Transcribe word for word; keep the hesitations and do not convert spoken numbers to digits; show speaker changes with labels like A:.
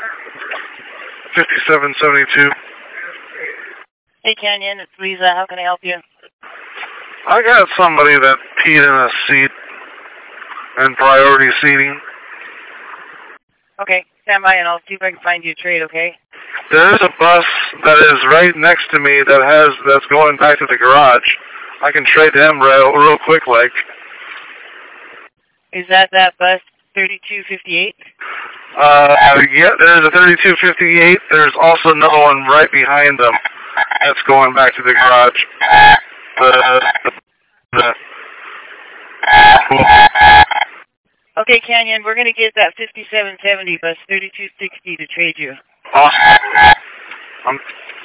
A: fifty-seven seventy-two.
B: Hey, Canyon, it's Lisa. How can I help you?
A: I got somebody that peed in a seat in priority seating.
B: Okay, stand by and I'll see if I can find you a trade, okay?
A: There is a bus that is right next to me that has that's going back to the garage. I can trade him real, real quick, like.
B: Is that that bus thirty-two fifty-eight?
A: Uh, yeah, there's a thirty-two fifty-eight. There's also another one right behind them that's going back to the garage. The, the, the,
B: Okay, Canyon, we're going to get that fifty-seven seventy bus thirty-two sixty to trade you.
A: Awesome. I'm